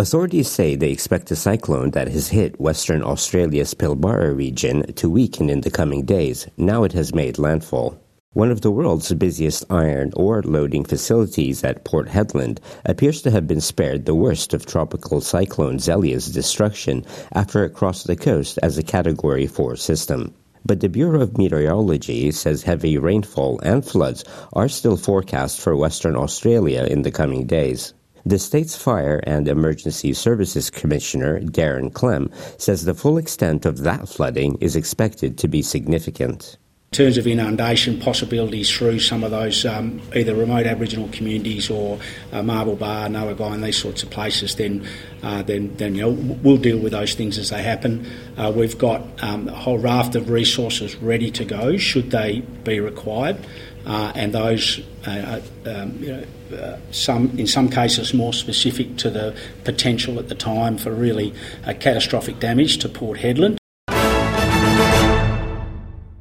Authorities say they expect the cyclone that has hit Western Australia's Pilbara region to weaken in the coming days. Now it has made landfall. One of the world's busiest iron ore loading facilities at Port Hedland appears to have been spared the worst of tropical cyclone Zelia's destruction after it crossed the coast as a Category 4 system. But the Bureau of Meteorology says heavy rainfall and floods are still forecast for Western Australia in the coming days. The state's Fire and Emergency Services Commissioner, Darren Clem, says the full extent of that flooding is expected to be significant. In terms of inundation possibilities through some of those either remote Aboriginal communities or Marble Bar, Nullagine, and these sorts of places, then we'll deal with those things as they happen. We've got a whole raft of resources ready to go should they be required, and those in some cases more specific to the potential at the time for really catastrophic damage to Port Hedland.